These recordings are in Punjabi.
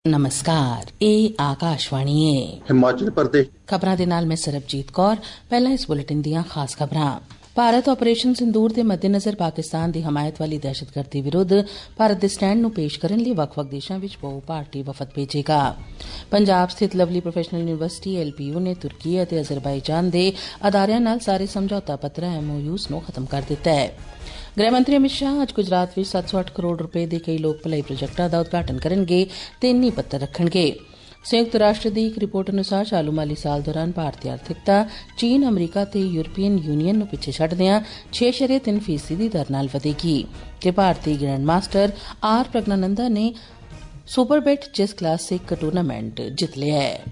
ਨਮਸਕਾਰ, ਇਹ ਆਕਾਸ਼ਵਾਣੀ ਹੈ। ਹਿਮਾਚਲ ਪ੍ਰਦੇਸ਼ ਖਬਰਾਂ ਦੇ ਨਾਲ ਮੈਂ ਸਰਬਜੀਤ ਕੌਰ। ਪਹਿਲਾਂ ਇਸ ਬੁਲੇਟਿਨ ਦੀਆਂ ਖਾਸ ਖਬਰਾਂ। ਭਾਰਤ ਆਪਰੇਸ਼ਨ ਸਿੰਦੂਰ ਦੇ ਮੱਦੇਨਜ਼ਰ ਪਾਕਿਸਤਾਨ ਦੀ ਹਮਾਇਤ ਵਾਲੀ ਦਹਿਸ਼ਤਗਰਦੀ ਵਿਰੁੱਧ ਭਾਰਤ ਦੇ ਸਟੈਂਡ ਨੂੰ ਪੇਸ਼ ਕਰਨ ਲਈ ਵੱਖ-ਵੱਖ ਦੇਸ਼ਾਂ ਵਿੱਚ ਬਹੁ ਭਾਰਤੀ ਵਫਦ ਭੇਜੇਗਾ। ਪੰਜਾਬ ਸਥਿਤ ਲਵਲੀ ਪ੍ਰੋਫੈਸ਼ਨਲ ਯੂਨੀਵਰਸਿਟੀ LPU ਨੇ ਤੁਰਕੀ ਅਤੇ ਅਜ਼ਰਬਾਈਜਾਨ ਦੇ ਅਦਾਰਿਆਂ ਨਾਲ ਸਾਰੇ ਸਮਝੌਤਾ ਪੱਤਰਾਂ MOUs ਨੂੰ ਖਤਮ ਕਰ ਦਿੱਤਾ ਹੈ। ਗ੍ਰਹਿ ਮੰਤਰੀ ਅਮਿਤ ਸ਼ਾਹ ਅੱਜ ਗੁਜਰਾਤ ਵਿੱਚ 708 ਕਰੋੜ ਰੁਪਏ ਦੇ ਕਈ ਲੋਕ ਭਲਾਈ ਪ੍ਰੋਜੈਕਟਾਂ ਦਾ ਉਦਘਾਟਨ ਕਰਨਗੇ ਤੇ ਨੀਂਹ ਪੱਥਰ ਰੱਖਣਗੇ। ਸੰਯੁਕਤ ਰਾਸ਼ਟਰ ਦੀ ਇੱਕ ਰਿਪੋਰਟ ਅਨੁਸਾਰ ਚਾਲੂ ਮਾਲੀ ਸਾਲ ਦੌਰਾਨ ਭਾਰਤੀ ਆਰਥਿਕਤਾ ਚੀਨ, ਅਮਰੀਕਾ ਤੇ ਯੂਰਪੀਅਨ ਯੂਨੀਅਨ ਨੂੰ ਪਿੱਛੇ ਛੱਡਦਿਆਂ 6.3% ਦੀ ਦਰ ਨਾਲ ਵਧੇਗੀ ਤੇ ਭਾਰਤੀ ਗ੍ਰੈਂਡ ਮਾਸਟਰ ਆਰ ਪ੍ਰਗਨਾਨੰਦਾ ਨੇ ਸੁਪਰਬੈਟ ਚੈਸ ਕਲਾਸਿਕ ਟੂਰਨਾਮੈਂਟ ਜਿੱਤ ਲਿਆ ਹੈ।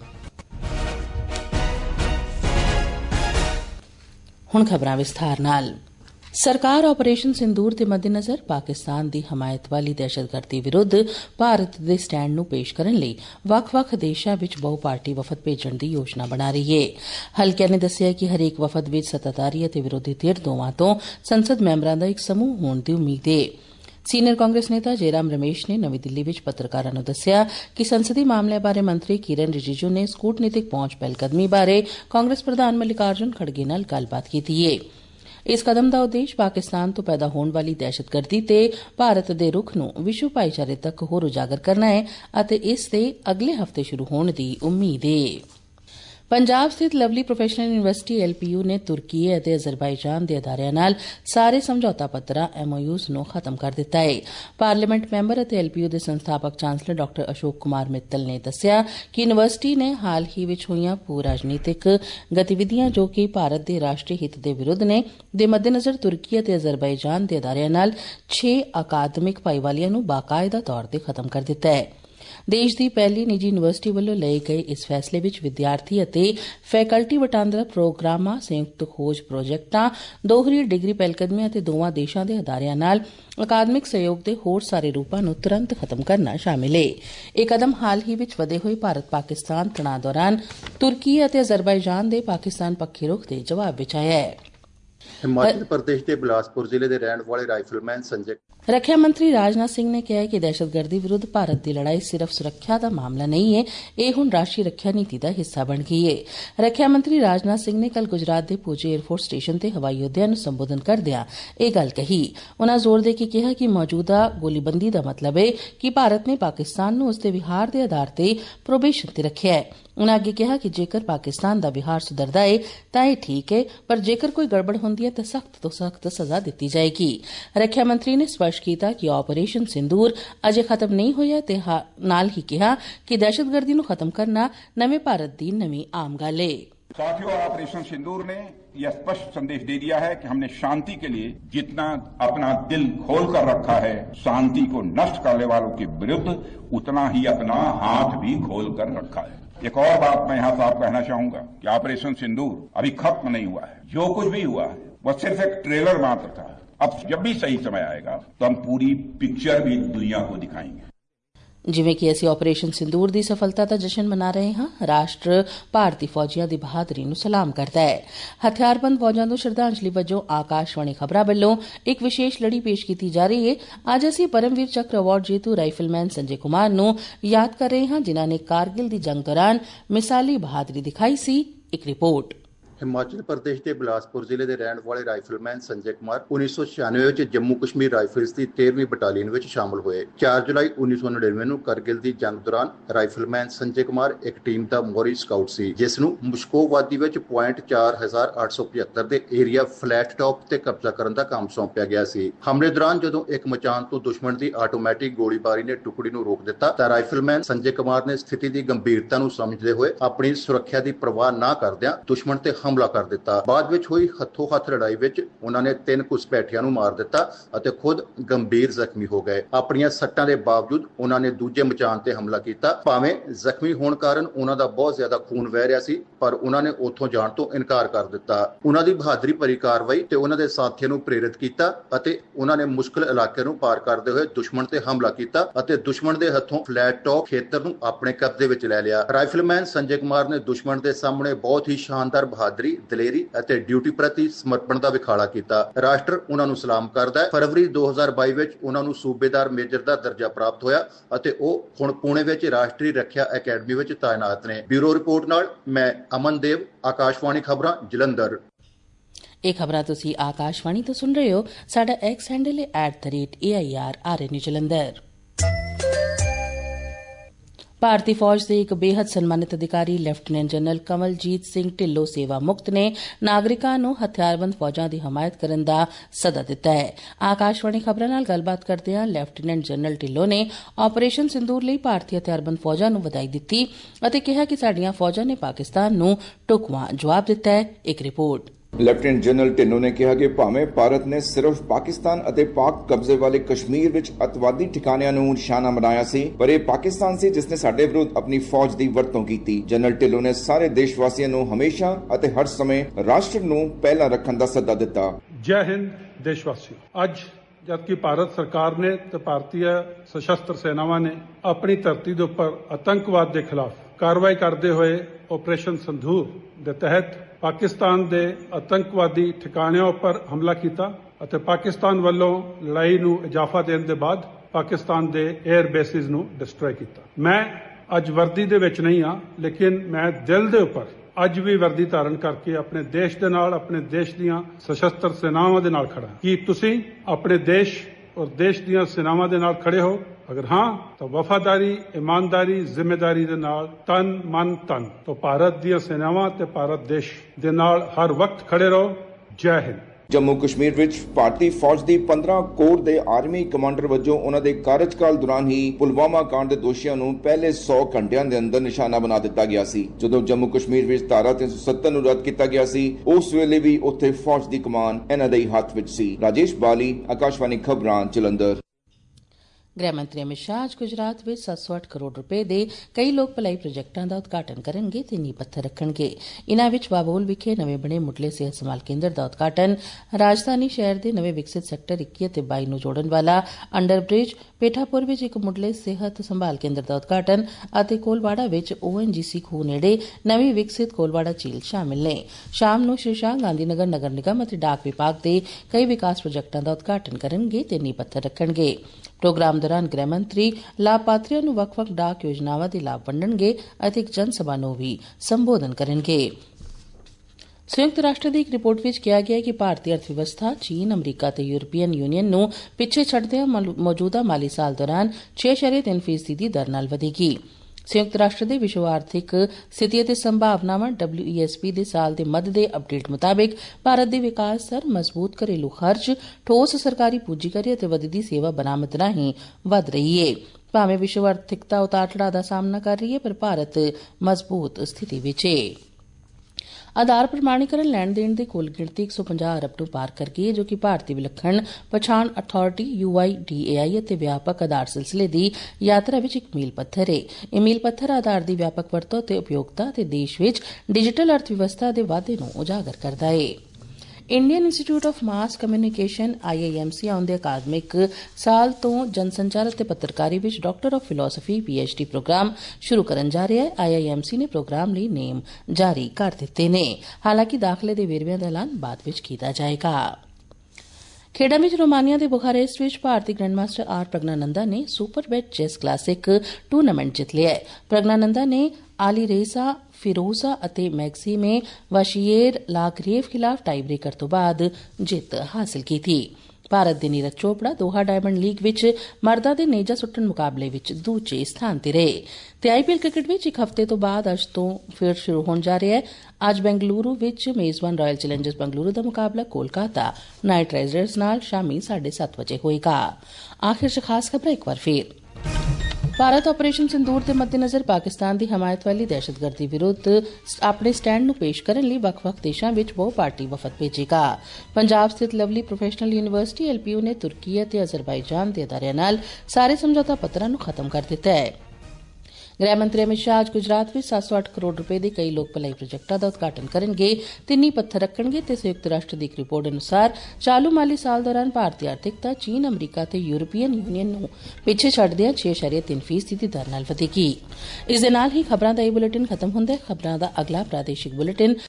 ਹੁਣ ਖਬਰਾਂ ਵਿਸਥਾਰ ਨਾਲ। ਸਰਕਾਰ ਆਪਰੇਸ਼ਨ ਸਿੰਦੂਰ ਦੇ ਮੱਦੇਨਜ਼ਰ ਪਾਕਿਸਤਾਨ ਦੀ ਹਮਾਇਤ ਵਾਲੀ ਦਹਿਸ਼ਤਗਰਦੀ ਵਿਰੁੱਧ ਭਾਰਤ ਦੇ ਸਟੈਂਡ ਨੂੰ ਪੇਸ਼ ਕਰਨ ਲਈ ਵੱਖ-ਵੱਖ ਦੇਸ਼ਾਂ ਵਿੱਚ ਬਹੁ ਪਾਰਟੀ ਵਫਦ ਭੇਜਣ ਦੀ ਯੋਜਨਾ ਬਣਾ ਰਹੀ ਹੈ। ਹਲਕਿਆਂ ਨੇ ਦੱਸਿਆ ਕਿ ਹਰੇਕ ਵਫਦ ਵਿੱਚ ਸੱਤਾਧਾਰੀ ਅਤੇ ਵਿਰੋਧੀ ਧਿਰ ਦੋਵਾਂ ਤੋਂ ਸੰਸਦ ਮੈਂਬਰਾਂ ਦਾ ਇੱਕ ਸਮੂਹ ਹੋਣ ਦੀ ਉਮੀਦ ਹੈ। ਸੀਨੀਅਰ ਕਾਂਗਰਸ ਨੇਤਾ ਜੈਰਾਮ ਰਮੇਸ਼ ਨੇ ਨਵੀਂ ਦਿੱਲੀ ਵਿੱਚ ਪੱਤਰਕਾਰਾਂ ਨੂੰ ਦੱਸਿਆ ਕਿ ਸੰਸਦੀ ਮਾਮਲਿਆਂ ਬਾਰੇ ਮੰਤਰੀ ਕਿਰਨ ਰਿਜੀਜੂ ਨੇ ਸਕੂਟਨੀਤਿਕ ਪਹੁੰਚ ਪਹਿਲਕਦਮੀ ਬਾਰੇ ਕਾਂਗਰਸ ਪ੍ਰਧਾਨ ਮਲਿਕਾਰਜੁਨ ਖੜਗੇ ਨਾਲ ਗੱਲਬਾਤ ਕੀਤੀ ਹੈ। ਇਸ ਕਦਮ ਦਾ ਉਦੇਸ਼ ਪਾਕਿਸਤਾਨ ਤੋਂ ਪੈਦਾ ਹੋਣ ਵਾਲੀ ਦਹਿਸ਼ਤਗਰਦੀ ਤੇ ਭਾਰਤ ਦੇ ਰੁਖ ਨੂੰ ਵਿਸ਼ਵ ਭਾਈਚਾਰੇ ਤੱਕ ਹੋਰ ਉਜਾਗਰ ਕਰਨਾ ਹੈ ਅਤੇ ਇਸ ਦੇ ਅਗਲੇ ਹਫ਼ਤੇ ਸ਼ੁਰੂ ਹੋਣ ਦੀ ਉਮੀਦ ਹੈ। ਪੰਜਾਬ ਸਥਿਤ ਲਵਲੀ ਪ੍ਰੋਫੈਸ਼ਨਲ ਯੂਨੀਵਰਸਿਟੀ LPU ਨੇ ਤੁਰਕੀ ਅਤੇ ਅਜ਼ਰਬਾਈਜਾਨ ਦੇ ਅਦਾਰਿਆਂ ਨਾਲ ਸਾਰੇ ਸਮਝੌਤਾ ਪੱਤਰਾਂ MOUs ਨੂੰ ਖਤਮ ਕਰ ਦਿੱਤਾ ਹੈ। ਪਾਰਲੀਮੈਂਟ ਮੈਂਬਰ ਅਤੇ LPU ਦੇ ਸੰਸਥਾਪਕ ਚਾਂਸਲਰ ਡਾ ਅਸ਼ੋਕ ਕੁਮਾਰ ਮਿੱਤਲ ਨੇ ਦੱਸਿਆ ਕਿ ਯੂਨੀਵਰਸਿਟੀ ਨੇ ਹਾਲ ਹੀ ਵਿੱਚ ਹੋਈਆਂ ਭੂ ਰਾਜਨੀਤਿਕ ਗਤੀਵਿਧੀਆਂ ਜੋ ਕਿ ਭਾਰਤ ਦੇ ਰਾਸ਼ਟਰੀ ਹਿੱਤ ਦੇ ਵਿਰੁੱਧ ਨੇ ਦੇ ਮੱਦੇਨਜ਼ਰ ਤੁਰਕੀ ਅਤੇ ਅਜ਼ਰਬਾਈਜਾਨ ਦੇ ਅਦਾਰਿਆਂ ਨਾਲ 6 ਅਕਾਦਮਿਕ ਭਾਈਵਾਲੀਆਂ ਨੂੰ ਬਾਕਾਇਦਾ ਤੌਰ ਤੇ ਖਤਮ ਕਰ ਦਿੱਤਾ ਹੈ। ਦੇਸ਼ ਦੀ ਪਹਿਲੀ ਨਿੱਜੀ ਯੂਨੀਵਰਸਿਟੀ ਵੱਲੋਂ ਲਏ ਗਏ ਇਸ ਫੈਸਲੇ ਵਿੱਚ ਵਿਦਿਆਰਥੀ ਅਤੇ ਫੈਕਲਟੀ ਵਟਾਂਦਰਾ ਪ੍ਰੋਗਰਾਮਾਂ, ਸੰਯੁਕਤ ਖੋਜ ਪ੍ਰੋਜੈਕਟਾਂ, ਦੋਹਰੀ ਡਿਗਰੀ ਪਹਿਲਕਦਮੀਆਂ ਅਤੇ ਦੋਵਾਂ ਦੇਸ਼ਾਂ ਦੇ ਅਦਾਰਿਆਂ ਨਾਲ ਅਕਾਦਮਿਕ ਸਹਿਯੋਗ ਦੇ ਹੋਰ ਸਾਰੇ ਰੂਪਾਂ ਨੂੰ ਤੁਰੰਤ ਖਤਮ ਕਰਨਾ ਸ਼ਾਮਿਲ ਹੈ। ਇਹ ਕਦਮ ਹਾਲ ਹੀ ਵਿੱਚ ਵਧੇ ਹੋਏ ਭਾਰਤ-ਪਾਕਿਸਤਾਨ ਤਣਾਅ ਦੌਰਾਨ ਤੁਰਕੀ ਅਤੇ ਅਜ਼ਰਬਾਈਜਾਨ ਦੇ ਪਾਕਿਸਤਾਨ ਪੱਖੀ ਰੁਖ ਦੇ ਜਵਾਬ ਵਿੱਚ ਆਇਆ ਹੈ। ਹਿਮਾਚਲ ਪ੍ਰਦੇਸ਼ ਦੇ ਬਿਲਾਸਪੁਰ ਜ਼ਿਲ੍ਹੇ ਦੇ ਰਹਿਣ ਵਾਲੇ ਰਾਈਫਲਮੈਨ ਸੰਜੇ ਰੱਖਿਆ ਮੰਤਰੀ ਰਾਜਨਾਥ ਸਿੰਘ ਨੇ ਕਿਹਾ ਕਿ ਦਹਿਸ਼ਤਗਰਦੀ ਵਿਰੁੱਧ ਭਾਰਤ ਦੀ ਲੜਾਈ ਸਿਰਫ ਸੁਰੱਖਿਆ ਦਾ ਮਾਮਲਾ ਨਹੀਂ ਹੈ, ਇਹ ਹੁਣ ਰਾਸ਼ਟਰੀ ਰੱਖਿਆ ਨੀਤੀ ਦਾ ਹਿੱਸਾ ਬਣ ਗਈ ਹੈ। ਰੱਖਿਆ ਮੰਤਰੀ ਰਾਜਨਾਥ ਸਿੰਘ ਨੇ ਕੱਲ ਗੁਜਰਾਤ ਦੇ ਪੂਜੇ ਏਅਰਫੋਰਸ ਸਟੇਸ਼ਨ ਤੇ ਹਵਾਈ ਯੋਧਿਆਂ ਨੂੰ ਸੰਬੋਧਨ ਕਰਦਿਆਂ ਇਹ ਗੱਲ ਕਹੀ। ਉਨ੍ਹਾਂ ਜ਼ੋਰ ਦੇ ਕੇ ਕਿਹਾ ਕਿ ਮੌਜੂਦਾ ਗੋਲੀਬੰਦੀ ਦਾ ਮਤਲਬ ਹੈ ਕਿ ਭਾਰਤ ਨੇ ਪਾਕਿਸਤਾਨ ਨੂੰ ਉਸਦੇ ਵਿਹਾਰ ਦੇ ਆਧਾਰ ਤੇ ਪ੍ਰੋਬੇਸ਼ਨ ਤੇ ਰੱਖਿਆ ਹੈ। ਉਨ੍ਹਾਂ ਅੱਗੇ ਕਿਹਾ ਕਿ ਜੇਕਰ ਪਾਕਿਸਤਾਨ ਦਾ ਵਿਹਾਰ ਸੁਧਰਦਾ ਹੈ ਤਾਂ ਇਹ ਠੀਕ ਹੈ, ਪਰ ਜੇਕਰ ਕੋਈ ਗੜਬੜ ਹੁੰਦੀ ਹੈ ਤਾਂ ਸਖਤ ਤੋਂ ਸਖਤ ਸਜ਼ਾ ਦਿੱਤੀ ਜਾਏਗੀ। ਰੱਖਿਆ ਮੰਤਰੀ ਨੇ ਸਪਸ਼ਟ ਕੀਤਾ ਕਿ ਆਪਰੇਸ਼ਨ ਸਿੰਦੂਰ ਅਜੇ ਖਤਮ ਨਹੀਂ ਹੋਇਆ ਤੇ ਨਾਲ ਹੀ ਕਿਹਾ ਕਿ ਦਹਿਸ਼ਤਗਰਦੀ ਨੂੰ ਖਤਮ ਕਰਨਾ ਨਵੇਂ ਭਾਰਤ ਦੀ ਨਵੀਂ ਆਮ ਗੱਲ ਹੈ। साथियों, ऑपरेशन सिंदूर ने यह स्पष्ट संदेश दे दिया है कि हमने शांति के लिए जितना अपना दिल खोल कर रखा है, शांति को नष्ट करने वालों के विरुद्ध उतना ही अपना हाथ भी खोल कर रखा है। एक और बात मैं यहाँ साफ कहना चाहूंगा कि ऑपरेशन सिंदूर अभी खत्म नहीं हुआ है। जो कुछ भी हुआ है वह सिर्फ एक ट्रेलर मात्र था। अब जब भी सही समय आएगा तो हम पूरी पिक्चर भी दुनिया को दिखाएंगे। ਜਿਵੇਂ ਕਿ ਅਸੀਂ ਆਪਰੇਸ਼ਨ ਸਿੰਦੂਰ ਦੀ ਸਫਲਤਾ ਦਾ ਜਸ਼ਨ ਮਨਾ ਰਹੇ ਹਾਂ, ਰਾਸ਼ਟਰ ਭਾਰਤੀ ਫੌਜੀਆਂ ਦੀ ਬਹਾਦਰੀ ਨੂੰ ਸਲਾਮ ਕਰਦਾ ਹੈ। ਹਥਿਆਰਬੰਦ ਫੌਜਾਂ ਨੂੰ ਸ਼ਰਧਾਂਜਲੀ ਵਜੋਂ ਆਕਾਸ਼ਵਾਣੀ ਖਬਰਾਂ ਵੱਲੋਂ ਇੱਕ ਵਿਸ਼ੇਸ਼ ਲੜੀ ਪੇਸ਼ ਕੀਤੀ ਜਾ ਰਹੀ ਹੈ। ਅੱਜ ਅਸੀਂ ਪਰਮਵੀਰ ਚੱਕਰ ਅਵਾਰਡ ਜੇਤੂ ਰਾਈਫਲਮੈਨ ਸੰਜੇ ਕੁਮਾਰ ਨੂੰ ਯਾਦ ਕਰ ਰਹੇ ਹਾਂ, ਜਿਨ੍ਹਾਂ ਨੇ ਕਾਰਗਿਲ ਦੀ ਜੰਗ ਦੌਰਾਨ ਮਿਸਾਲੀ ਬਹਾਦਰੀ ਦਿਖਾਈ ਸੀ। ਇੱਕ ਰਿਪੋਰਟ। ਹਿਮਾਚਲ ਪ੍ਰਦੇਸ਼ ਦੇ ਬਿਲਾਸਪੁਰ ਜ਼ਿਲ੍ਹੇ ਦੇ ਰਹਿਣ ਵਾਲੇ ਰਾਈਫਲਮੈਨ ਸੰਜੇ ਕੁਮਾਰ 1996 ਵਿੱਚ ਜੰਮੂ ਕਸ਼ਮੀਰ ਰਾਈਫਲਸ ਦੀ 13ਵੀਂ ਬਟਾਲੀਅਨ ਵਿੱਚ ਸ਼ਾਮਲ ਹੋਏ। 4 ਜੁਲਾਈ 1999 ਨੂੰ ਕਰਗਿਲ ਦੀ ਜੰਗ ਦੌਰਾਨ ਰਾਈਫਲਮੈਨ ਸੰਜੇ ਕੁਮਾਰ ਇੱਕ ਟੀਮ ਦਾ ਮੋਹਰੀ ਸਕਾਊਟ ਸੀ, ਜਿਸ ਨੂੰ ਮੁਸ਼ਕੋ ਵਾਦੀ ਵਿੱਚ ਪੁਆਇੰਟ 4875 ਦੇ ਏਰੀਆ ਫਲੈਟ ਟਾਪ ਤੇ ਕਬਜ਼ਾ ਕਰਨ ਦਾ ਕੰਮ ਸੌਂਪਿਆ ਗਿਆ ਸੀ। ਹਮਲੇ ਦੌਰਾਨ ਜਦੋਂ ਇੱਕ ਮਚਾਨ ਤੋਂ ਦੁਸ਼ਮਣ ਦੀ ਆਟੋਮੈਟਿਕ ਗੋਲੀਬਾਰੀ ਨੇ ਟੁਕੜੀ ਨੂੰ ਰੋਕ ਦਿੱਤਾ ਤਾਂ ਰਾਈਫਲਮੈਨ ਸੰਜੇ ਕੁਮਾਰ ਨੇ ਸਥਿਤੀ ਦੀ ਗੰਭੀਰਤਾ ਨੂੰ ਸਮਝਦੇ ਹੋਏ ਆਪਣੀ ਸੁਰੱਖਿਆ ਦੀ ਪਰਵਾਹ ਨਾ ਕਰਦਿਆਂ ਦੁਸ਼ਮਣ ਤੇ ਹਮਲਾ ਕਰ ਦਿੱਤਾ। ਬਾਅਦ ਵਿੱਚ ਹੋਈ ਹੱਥੋਂ ਹੱਥ ਲੜਾਈ ਵਿੱਚ ਉਹਨਾਂ ਨੇ 3 ਘੁਸਪੈਠੀਆਂ ਨੂੰ ਮਾਰ ਦਿੱਤਾ ਅਤੇ ਖੁਦ ਗੰਭੀਰ ਜ਼ਖਮੀ ਹੋ ਗਏ। ਆਪਣੀਆਂ ਸੱਟਾਂ ਦੇ ਬਾਵਜੂਦ ਉਹਨਾਂ ਨੇ ਦੂਜੇ ਮਚਾਨ ਤੇ ਹਮਲਾ ਕੀਤਾ। ਭਾਵੇਂ ਜ਼ਖਮੀ ਹੋਣ ਕਾਰਨ ਉਹਨਾਂ ਦਾ ਬਹੁਤ ਜ਼ਿਆਦਾ ਖੂਨ ਵਹਿ ਰਿਹਾ ਸੀ, ਪਰ ਉਹਨਾਂ ਨੇ ਉੱਥੋਂ ਜਾਣ ਤੋਂ ਇਨਕਾਰ ਕਰ ਦਿੱਤਾ। ਉਹਨਾਂ ਦੀ ਬਹਾਦਰੀ ਭਰੀ ਕਾਰਵਾਈ ਤੇ ਉਹਨਾਂ ਦੇ ਸਾਥੀਆਂ ਨੂੰ ਪ੍ਰੇਰਿਤ ਕੀਤਾ ਅਤੇ ਉਹਨਾਂ ਨੇ ਮੁਸ਼ਕਲ ਇਲਾਕੇ ਨੂੰ ਪਾਰ ਕਰਦੇ ਹੋਏ ਦੁਸ਼ਮਣ ਤੇ ਹਮਲਾ ਕੀਤਾ ਅਤੇ ਦੁਸ਼ਮਣ ਦੇ ਹੱਥੋਂ ਫਲੈਟ ਟਾਪ ਖੇਤਰ ਨੂੰ ਆਪਣੇ ਕਬਜ਼ੇ ਵਿੱਚ ਲੈ ਲਿਆ। ਰਾਈਫਲਮੈਨ ਸੰਜੇ ਕੁਮਾਰ ਨੇ ਦੁਸ਼ਮਣ ਦੇ ਸਾਹਮਣੇ ਬਹੁਤ ਹੀ ਸ਼ਾਨਦਾਰ ਬਹਾਦਰੀ ਬਹਾਦਰੀ, ਦਲੇਰੀ ਅਤੇ ਡਿਊਟੀ ਪ੍ਰਤੀ ਸਮਰਪਣ ਦਾ ਵਿਖਾਲਾ ਕੀਤਾ। ਰਾਸ਼ਟਰ ਉਹਨਾਂ ਨੂੰ ਸਲਾਮ ਕਰਦਾ ਹੈ। ਫਰਵਰੀ 2022 ਵਿੱਚ ਉਹਨਾਂ ਨੂੰ ਸੂਬੇਦਾਰ ਮੇਜਰ ਦਾ ਦਰਜਾ ਪ੍ਰਾਪਤ ਹੋਇਆ ਅਤੇ ਉਹ ਹੁਣ ਪੁਣੇ ਵਿੱਚ ਰਾਸ਼ਟਰੀ ਰੱਖਿਆ ਅਕੈਡਮੀ ਵਿੱਚ ਤਾਇਨਾਤ ਨੇ। ਬਿਊਰੋ ਰਿਪੋਰਟ ਨਾਲ ਮੈਂ ਅਮਨਦੇਵ, ਆਕਾਸ਼ਵਾਣੀ ਖਬਰਾਂ, ਜਲੰਧਰ। ਇਹ ਖਬਰਾਂ ਤੁਸੀਂ ਆਕਾਸ਼ਵਾਣੀ ਤੋਂ ਸੁਣ ਰਹੇ ਹੋ। ਸਾਡਾ ਐਕਸ ਹੈਂਡਲ ਹੈ @AIR ਜਲੰਧਰ। ਭਾਰਤੀ ਫੌਜ ਦੇ ਇੱਕ ਬੇਹੱਦ ਸਨਮਾਨਿਤ ਅਧਿਕਾਰੀ ਲੈਫਟੀਨੈਂਟ ਜਨਰਲ ਕਮਲਜੀਤ ਸਿੰਘ ਢਿੱਲੋਂ ਸੇਵਾ ਮੁਕਤ ਨੇ ਨਾਗਰਿਕਾਂ ਨੂੰ ਹਥਿਆਰਬੰਦ ਫੌਜਾਂ ਦੀ ਹਮਾਇਤ ਕਰਨ ਦਾ ਸੱਦਾ ਦਿੱਤਾ ਹੈ। ਆਕਾਸ਼ਵਾਣੀ ਖਬਰਾਂ ਨਾਲ ਗੱਲਬਾਤ ਕਰਦਿਆਂ ਲੈਫਟੀਨੈਂਟ ਜਨਰਲ ਢਿੱਲੋਂ ਨੇ ਆਪਰੇਸ਼ਨ ਸਿੰਦੂਰ ਲਈ ਭਾਰਤੀ ਹਥਿਆਰਬੰਦ ਫੌਜਾਂ ਨੂੰ ਵਧਾਈ ਦਿੱਤੀ ਅਤੇ ਕਿਹਾ ਕਿ ਸਾਡੀਆਂ ਫੌਜਾਂ ਨੇ ਪਾਕਿਸਤਾਨ ਨੂੰ ਢੁਕਵਾਂ ਜਵਾਬ ਦਿੱਤਾ ਹੈ। ਇੱਕ ਰਿਪੋਰਟ। ਲੈਫਟੀਨੈਂਟ ਜਨਰਲ ਢਿੱਲੋਂ ਨੇ ਕਿਹਾ ਕਿ ਭਾਵੇਂ ਭਾਰਤ ਨੇ ਸਿਰਫ ਪਾਕਿਸਤਾਨ ਅਤੇ ਪਾਕ ਕਬਜ਼ੇ ਵਾਲੇ ਕਸ਼ਮੀਰ ਵਿੱਚ ਅਤਵਾਦੀ ਠਿਕਾਣਿਆਂ ਨੂੰ ਨਿਸ਼ਾਨਾ ਬਣਾਇਆ ਸੀ, ਪਰ ਇਹ ਪਾਕਿਸਤਾਨ ਸੀ ਜਿਸ ਨੇ ਸਾਡੇ ਵਿਰੁੱਧ ਆਪਣੀ ਫੌਜ ਦੀ ਵਰਤੋਂ ਕੀਤੀ। ਜਨਰਲ ਢਿੱਲੋਂ ਨੇ ਸਾਰੇ ਦੇਸ਼ ਵਾਸੀਆਂ ਨੂੰ ਹਮੇਸ਼ਾ ਅਤੇ ਹਰ ਸਮੇਂ ਰਾਸ਼ਟਰ ਨੂੰ ਪਹਿਲਾਂ ਰੱਖਣ ਦਾ ਸੱਦਾ ਦਿੱਤਾ। ਜੈ ਹਿੰਦ ਦੇਸ਼ ਵਾਸੀਓ। ਅੱਜ ਜਦਕਿ ਭਾਰਤ ਸਰਕਾਰ ਨੇ ਤੇ ਭਾਰਤੀ ਸਸ਼ਸਤਰ ਸੈਨਾਵਾਂ ਨੇ ਆਪਣੀ ਧਰਤੀ ਦੇ ਉੱਪਰ ਆਤੰਕਵਾਦ ਦੇ ਖਿਲਾਫ ਕਾਰਵਾਈ ਕਰਦੇ ਹੋਏ ਆਪਰੇਸ਼ਨ ਸਿੰਦੂਰ ਦੇ ਤਹਿਤ ਪਾਕਿਸਤਾਨ ਦੇ ਆਤੰਕਵਾਦੀ ਠਿਕਾਣਿਆਂ ਉੱਪਰ ਹਮਲਾ ਕੀਤਾ ਅਤੇ ਪਾਕਿਸਤਾਨ ਵੱਲੋਂ ਲੜਾਈ ਨੂੰ ਇਜਾਫਾ ਦੇਣ ਦੇ ਬਾਅਦ ਪਾਕਿਸਤਾਨ ਦੇ 에ਅਰ ਬੇਸਿਸ ਨੂੰ ਡਿਸਟਰੋਏ ਕੀਤਾ। ਮੈਂ ਅੱਜ ਵਰਦੀ ਦੇ ਵਿੱਚ ਨਹੀਂ ਹਾਂ, ਲੇਕਿਨ ਮੈਂ ਦਿਲ ਦੇ ਉੱਪਰ ਅੱਜ ਵੀ ਵਰਦੀ ਧਾਰਨ ਕਰਕੇ ਆਪਣੇ ਦੇਸ਼ ਦੇ ਨਾਲ, ਆਪਣੇ ਦੇਸ਼ ਦੀਆਂ ਸਸ਼ਸਤਰ ਸੈਨਾਵਾਂ ਦੇ ਨਾਲ ਖੜਾ। ਕੀ ਤੁਸੀਂ ਆਪਣੇ ਦੇਸ਼ ਔਰ ਦੇਸ਼ ਦੀਆਂ ਸੈਨਾਵਾਂ ਦੇ ਨਾਲ ਖੜੇ ਹੋ? ਅਗਰ ਹਾਂ ਤਾਂ ਵਫਾਦਾਰੀ, ਇਮਾਨਦਾਰੀ, ਜ਼ਿੰਮੇਦਾਰੀ ਦੇ ਨਾਲ ਤਨ ਮਨ ਧਨ ਤੋਂ ਭਾਰਤ ਦੀਆਂ ਸੈਨਾਵਾਂ ਤੇ ਭਾਰਤ ਦੇਸ਼ ਦੇ ਨਾਲ ਹਰ ਵਕਤ ਖੜੇ ਰਹੋ। ਜੈ ਹਿੰਦ। ਜੰਮੂ ਕਸ਼ਮੀਰ ਵਿੱਚ ਭਾਰਤੀ ਫੌਜ ਦੀ 15 ਕੋਰ ਦੇ ਆਰਮੀ ਕਮਾਂਡਰ ਵਜੋਂ ਉਹਨਾਂ ਦੇ ਕਾਰਜਕਾਲ ਦੌਰਾਨ ਹੀ ਪੁਲਵਾਮਾ ਕਾਂਡ ਦੇ ਦੋਸ਼ੀਆਂ ਨੂੰ ਪਹਿਲੇ 100 ਘੰਟਿਆਂ ਦੇ ਅੰਦਰ ਨਿਸ਼ਾਨਾ ਬਣਾ ਦਿੱਤਾ ਗਿਆ ਸੀ। ਜਦੋਂ ਜੰਮੂ ਕਸ਼ਮੀਰ ਵਿੱਚ ਧਾਰਾ 370 ਨੂੰ ਰੱਦ ਕੀਤਾ ਗਿਆ ਸੀ, ਉਸ ਵੇਲੇ ਵੀ ਉੱਥੇ ਫੌਜ ਦੀ ਕਮਾਨ ਇਹਨਾਂ ਦੇ ਹੱਥ ਵਿੱਚ ਸੀ। ਰਾਜੇਸ਼ ਬਾਲੀ, ਆਕਾਸ਼ਵਾਣੀ ਖਬਰਾਂ, ਜਲੰਧਰ। ਗ੍ਰਹਿ ਮੰਤਰੀ ਅਮਿਤ ਸ਼ਾਹ ਅੱਜ ਗੁਜਰਾਤ ਵਿੱਚ 708 ਕਰੋੜ ਰੁਪਏ ਦੇ ਕਈ ਲੋਕ ਭਲਾਈ ਪ੍ਰੋਜੈਕਟਾਂ ਦਾ ਉਦਘਾਟਨ ਕਰਨਗੇ ਤੇ ਨੀਂਹ ਪੱਥਰ ਰੱਖਣਗੇ। ਇਨ੍ਹਾਂ ਵਿੱਚ ਬਾਬੋਲ ਵਿਖੇ ਨਵੇਂ ਬਣੇ ਮੁੱਢਲੇ ਸਿਹਤ ਸੰਭਾਲ ਕੇਂਦਰ ਦਾ ਉਦਘਾਟਨ, ਰਾਜਧਾਨੀ ਸ਼ਹਿਰ ਦੇ ਨਵੇਂ ਵਿਕਸਿਤ ਸੈਕਟਰ 21 ਅਤੇ 22 ਨੂੰ ਜੋੜਨ ਵਾਲਾ ਅੰਡਰ ਬ੍ਰਿਜ, ਪੇਠਾਪੁਰ ਵਿੱਚ ਇੱਕ ਮੁੱਢਲੇ ਸਿਹਤ ਸੰਭਾਲ ਕੇਂਦਰ ਦਾ ਉਦਘਾਟਨ ਅਤੇ ਕੋਲਵਾੜਾ ਵਿੱਚ ONGC ਖੂਹ ਨੇੜੇ ਨਵੀਂ ਵਿਕਸਿਤ ਕੋਲਵਾੜਾ ਝੀਲ ਸ਼ਾਮਿਲ ਨੇ। ਸ਼ਾਮ ਨੂੰ ਸ਼੍ਰੀ ਸ਼ਾਹ ਗਾਂਧੀਨਗਰ ਨਗਰ ਨਿਗਮ ਅਤੇ ਡਾਕ ਵਿਭਾਗ ਦੇ ਕਈ ਵਿਕਾਸ ਪ੍ਰੋਜੈਕਟਾਂ ਦਾ ਉਦਘਾਟਨ ਕਰਨਗੇ ਤੇ ਨੀਂਹ ਪੱਥਰ ਰੱਖਣਗੇ। ਪ੍ਰੋਗਰਾਮ ਦੌਰਾਨ ਗ੍ਰਹਿ ਮੰਤਰੀ ਲਾਭਪਾਤਰੀਆਂ ਨੂੰ ਵੱਖ-ਵੱਖ ਡਾਕ ਯੋਜਨਾਵਾਂ ਦੇ ਲਾਭ ਵੰਡਣਗੇ ਅਤੇ ਇੱਕ ਜਨ ਸਭਾ ਨੂੰ ਵੀ ਸੰਬੋਧਨ ਕਰਨਗੇ। ਸੰਯੁਕਤ ਰਾਸ਼ਟਰ ਦੀ ਇੱਕ ਰਿਪੋਰਟ ਵਿੱਚ ਕਿਹਾ ਗਿਆ ਹੈ ਕਿ ਭਾਰਤੀ ਅਰਥ ਵਿਵਸਥਾ ਚੀਨ, ਅਮਰੀਕਾ ਤੇ ਯੂਰਪੀਅਨ ਯੂਨੀਅਨ ਨੂੰ ਪਿੱਛੇ ਛੱਡਦਿਆਂ ਮੌਜੂਦਾ ਮਾਲੀ ਸਾਲ ਦੌਰਾਨ 6.3% ਦੀ ਦਰ ਨਾਲ ਵਧੇਗੀ। ਸੰਯੁਕਤ ਰਾਸ਼ਟਰ ਦੇ ਵਿਸ਼ਵ ਆਰਥਿਕ ਸਥਿਤੀ ਅਤੇ ਸੰਭਾਵਨਾਵਾਂ WESP ਦੇ ਸਾਲ ਦੇ ਮੱਧ ਦੇ ਅਪਡੇਟ ਮੁਤਾਬਿਕ ਭਾਰਤ ਦੀ ਵਿਕਾਸ ਦਰ ਮਜ਼ਬੂਤ ਘਰੇਲੂ ਖਰਚ, ਠੋਸ ਸਰਕਾਰੀ ਪੂੰਜੀਕਾਰੀ ਅਤੇ ਵਧਦੀ ਸੇਵਾ ਬਰਾਮਦ ਰਾਹੀਂ ਵਧ ਰਹੀ ਹੈ। ਭਾਵੇਂ ਵਿਸ਼ਵ ਆਰਥਿਕਤਾ ਉਤਾਰ ਚੜ੍ਹਾਅ ਦਾ ਸਾਹਮਣਾ ਕਰ ਰਹੀ ਹੈ, ਪਰ ਭਾਰਤ ਮਜ਼ਬੂਤ ਸਥਿਤੀ ਵਿੱਚ ਹੈ। ਆਧਾਰ ਪ੍ਰਮਾਣੀਕਰਨ ਲੈਣ ਦੇਣ ਦੀ ਕੁੱਲ ਗਿਣਤੀ 150 ਅਰਬ ਨੂੰ ਪਾਰ ਕਰ ਗਈ ਹੈ, ਜੋ ਕਿ ਭਾਰਤੀ ਵਿਲੱਖਣ ਪਛਾਣ ਅਥਾਰਟੀ UIDAI ਅਤੇ ਵਿਆਪਕ ਆਧਾਰ ਸਿਲਸਿਲੇ ਦੀ ਯਾਤਰਾ ਵਿੱਚ ਇੱਕ ਮੀਲ ਪੱਥਰ ਹੈ। ਇਹ ਮੀਲ ਪੱਥਰ ਆਧਾਰ ਦੀ ਵਿਆਪਕ ਵਰਤੋਂ ਅਤੇ ਉਪਯੋਗਤਾ ਅਤੇ ਦੇਸ਼ ਵਿੱਚ ਡਿਜੀਟਲ ਅਰਥ ਵਿਵਸਥਾ ਦੇ ਵਾਧੇ ਨੂੰ ਉਜਾਗਰ ਕਰਦਾ ਹੈ। Indian Institute of Mass Communication IIMC ਆਉਂਦੇ ਅਕਾਦਮਿਕ ਸਾਲ ਤੋਂ ਜਨਸੰਚਾਰ ਅਤੇ ਪੱਤਰਕਾਰੀ ਵਿੱਚ doctor of philosophy PhD programme ਸ਼ੁਰੂ ਕਰਨ ਜਾ ਰਿਹਾ ਹੈ। IIMC ਨੇ ਪ੍ਰੋਗਰਾਮ ਲਈ ਨੇਮ ਜਾਰੀ ਕਰ ਦਿੱਤੇ ਨੇ। ਹਾਲਾਂਕਿ ਦਾਖਲੇ ਦੇ ਵੇਰਵਿਆਂ ਦਾ ਐਲਾਨ ਬਾਅਦ ਵਿੱਚ ਕੀਤਾ ਜਾਏਗਾ। ਖੇਡਾਂ ਵਿੱਚ ਰੋਮਾਨੀਆ ਦੇ ਬੁਖਾਰੇਸਟ ਵਿੱਚ ਭਾਰਤੀ ਗ੍ਰੈਂਡਮਾਸਟਰ R ਪ੍ਰਗਨਾਨੰਦਾ ਨੇ Superbet chess classic tournament ਜਿੱਤ ਲਿਆ ਹੈ। ਪ੍ਰਗਨਾਨੰਦਾ ਨੇ ਆਲੀਰੇਜ਼ਾ ਫਿਰੋਜ਼ਾ ਅਤੇ ਮੈਕਸੀਮੇ ਵਾਸ਼ੀਏਰ ਲਾਗਰੇਵ ਖਿਲਾਫ ਟਾਈ ਬ੍ਰੇਕਰ ਤੋਂ ਬਾਅਦ ਜਿੱਤ ਹਾਸਲ ਕੀਤੀ। ਭਾਰਤ ਦੇ ਨੀਰਜ ਚੋਪੜਾ ਦੋਹਾ ਡਾਇਮੰਡ ਲੀਗ ਵਿੱਚ ਮਰਦਾਂ ਦੇ ਨੇਜਾ ਸੁੱਟਣ ਮੁਕਾਬਲੇ ਵਿੱਚ ਦੂਜੇ ਸਥਾਨ ਤੇ ਰਹੇ। ਤੇ IPL ਕ੍ਰਿਕਟ ਵਿੱਚ ਇੱਕ ਹਫ਼ਤੇ ਤੋਂ ਬਾਅਦ ਅੱਜ ਤੋਂ ਫਿਰ ਸ਼ੁਰੂ ਹੋਣ ਜਾ ਰਿਹਾ ਹੈ। ਅੱਜ ਬੈਂਗਲੁਰੂ ਵਿੱਚ ਮੇਜ਼ਬਾਨ ਰਾਇਲ ਚੈਲੰਜਰਸ ਬੈਂਗਲੁਰੂ ਦਾ ਮੁਕਾਬਲਾ ਕੋਲਕਾਤਾ ਨਾਈਟ ਰਾਈਡਰਸ ਨਾਲ ਸ਼ਾਮੀ 7:30 ਵਜੇ ਹੋਏਗਾ। ਆਖਿਰ 'ਚ ਖਾਸ ਖਬਰਾਂ ਇੱਕ ਵਾਰ ਫਿਰ। ਭਾਰਤ ਆਪਰੇਸ਼ਨ ਸਿੰਦੂਰ ਦੇ ਮੱਦੇਨਜ਼ਰ ਪਾਕਿਸਤਾਨ ਦੀ ਹਮਾਇਤ ਵਾਲੀ ਦਹਿਸ਼ਤਗਰਦੀ ਵਿਰੁੱਧ ਆਪਣੇ ਸਟੈਂਡ ਨੂੰ ਪੇਸ਼ ਕਰਨ ਲਈ ਵੱਖ-ਵੱਖ ਦੇਸ਼ਾਂ ਵਿੱਚ ਬਹੁ ਪਾਰਟੀ ਵਫਦ ਭੇਜੇਗਾ। ਪੰਜਾਬ ਸਥਿਤ ਲਵਲੀ ਪ੍ਰੋਫੈਸ਼ਨਲ ਯੂਨੀਵਰਸਿਟੀ LPU ਨੇ ਤੁਰਕੀ ਅਤੇ ਅਜ਼ਰਬਾਈਜਾਨ ਦੇ ਅਦਾਰਿਆਂ ਨਾਲ ਸਾਰੇ ਸਮਝੌਤਾ ਪੱਤਰਾਂ ਨੂੰ ਖਤਮ ਕਰ ਦਿੱਤਾ ਹੈ। ਗ੍ਰਹਿ ਮੰਤਰੀ ਅਮਿਤ ਸ਼ਾਹ ਅੱਜ ਗੁਜਰਾਤ ਵਿੱਚ 708 ਕਰੋੜ ਰੁਪਏ ਦੇ ਕਈ ਲੋਕ ਭਲਾਈ ਪ੍ਰੋਜੈਕਟਾਂ ਦਾ ਉਦਘਾਟਨ ਕਰਨਗੇ ਤੇ ਨੀਂਹ ਪੱਥਰ ਰੱਖਣਗੇ ਤੇ ਸੰਯੁਕਤ ਰਾਸ਼ਟਰ ਦੀ ਇੱਕ ਰਿਪੋਰਟ ਅਨੁਸਾਰ ਚਾਲੂ ਮਾਲੀ ਸਾਲ ਦੌਰਾਨ ਭਾਰਤੀ ਆਰਥਿਕਤਾ ਚੀਨ, ਅਮਰੀਕਾ ਤੇ ਯੂਰਪੀਅਨ ਯੂਨੀਅਨ ਨੂੰ ਪਿੱਛੇ ਛੱਡਦਿਆਂ 6.3% ਦੀ ਦਰ ਨਾਲ ਵਧੇਗੀ। ਇਸ ਦੇ ਨਾਲ ਹੀ ਖਬਰਾਂ ਦਾ ਇਹ ਬੁਲੇਟਿਨ ਖਤਮ ਹੁੰਦਾ ਹੈ। ਖਬਰਾਂ ਦਾ ਅਗਲਾ ਪ੍ਰਾਦੇਸ਼ਿਕ ਬੁਲੇਟਿਨ